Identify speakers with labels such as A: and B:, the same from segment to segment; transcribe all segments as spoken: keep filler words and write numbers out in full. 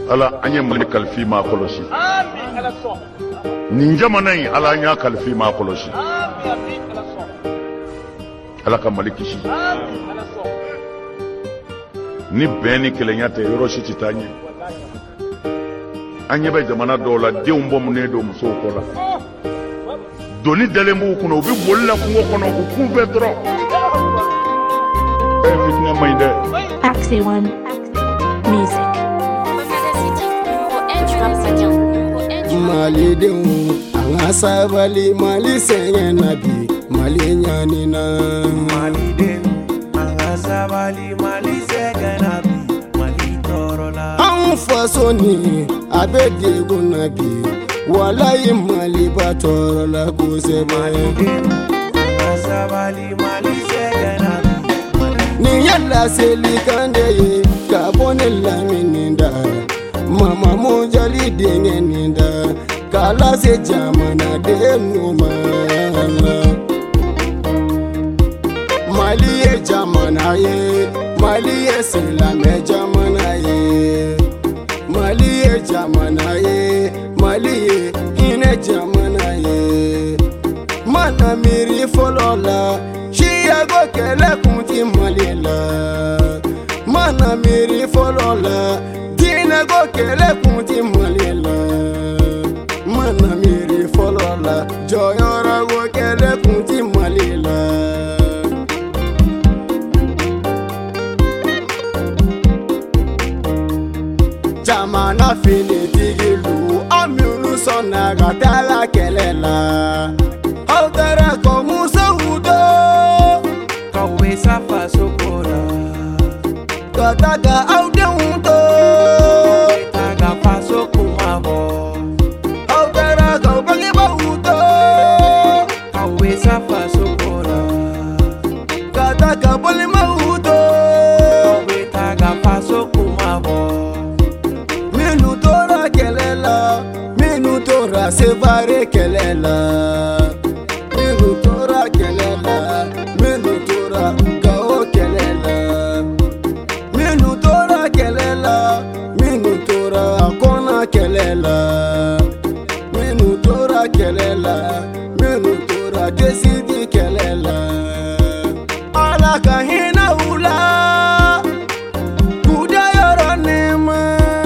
A: ala anye mali kalfi ma kolosi amin ala so ninjama nay ala nya kalfi ma kolosi amin ala so ala ka mali kishi amin ala so ni beni kelenya te yoroshi titanye anye be jamana dola de umbo munedo muso kola doni dalembu kuno bi bolla kungo kono ku kumbe dro e fitna mayde
B: Axie One Music
C: Mali deu anga sabali mali senye nabi mali nyanina
D: Mali deu anga sabali mali senye nabi mali torola
C: an fasoni abedi gunabi wallahi mali batorola kusebe
D: Mali deu anga sabali mali senye nabi
C: ni yalla seli kande ka bonella mininda mama mujali dengeninda kala se jamana de numa mali e jamana ye mali e selame jamana ye mali e jamana ye mali e ine jamana ye mana miri folola shiya go kele kunti malila mana miri folola dina go kele kunti malila mana miri folola joyora go kele kunti malila jamana fini digilu amunu sona gatala kelela Autara como saudo
D: Kawe safa sokora
C: Kataga aude unto
D: Taga faso kumabo
C: Autara kau bagi bauto
D: Kawe safa sokora
C: Kataga boli mauto
D: Kawe taga faso kumabo
C: Minutora kelela Minutora sevare kelela Minutora kelela Minutora gao kelela Minutora kelela Minutora akona kelela Minutora kelela Minutora desidi kelela Ala kahina ula Kuda yoro nema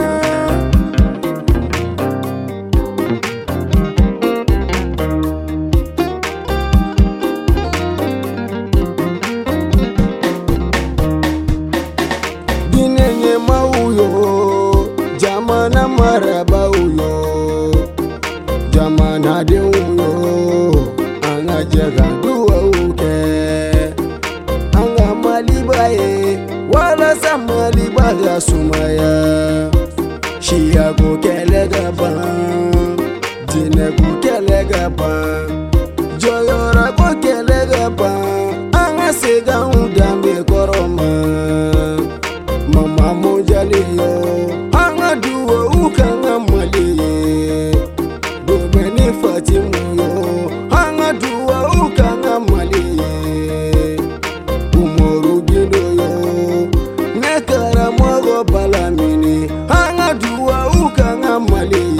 C: Dinenye mauyo Jamana maraba uyo Jamana de uyo Anga jaga duwa uke Anga malibaye Wala sa malibaya sumaya Shia go kele gaban Dine go kele gaban Joyora go kele gaban Anga sega undambe koroma Mama mojali yo Anga duwa ukanga mali Domeni fatimu yo Anga duwa ukanga mali Umoru gido yo Nekara mwago balamini Anga duwa ukanga mali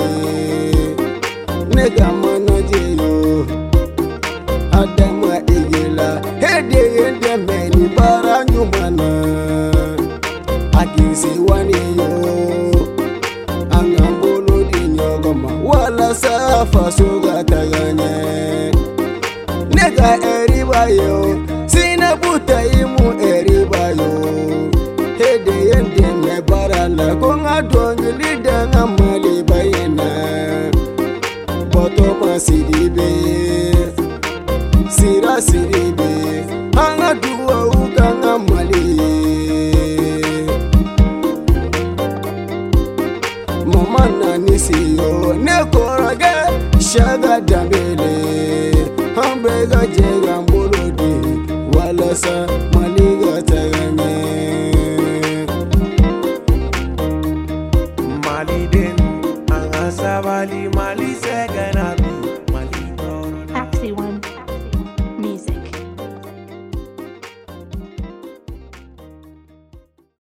C: Nega manoje yo Adama igila Hede yende meni bara nyumana Akisi wani yo Angambolo di nyogoma Wala safa soga taganya Nega eriba yo Sina buta imu eriba yo Hede yende me barala Konga dongi lida nga mali bayena Boto ma sidibe Sira sidibe